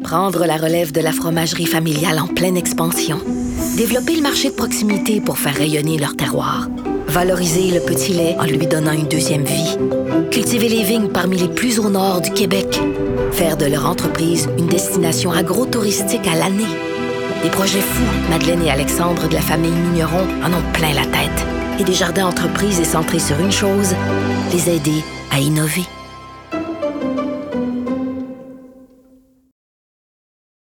Prendre la relève de la fromagerie familiale en pleine expansion. Développer le marché de proximité pour faire rayonner leur terroir. Valoriser le petit lait en lui donnant une deuxième vie. Cultiver les vignes parmi les plus au nord du Québec. Faire de leur entreprise une destination agro-touristique à l'année. Des projets fous, Madeleine et Alexandre de la famille Migneron en ont plein la tête. Et Desjardins Entreprises est centré sur une chose, les aider à innover.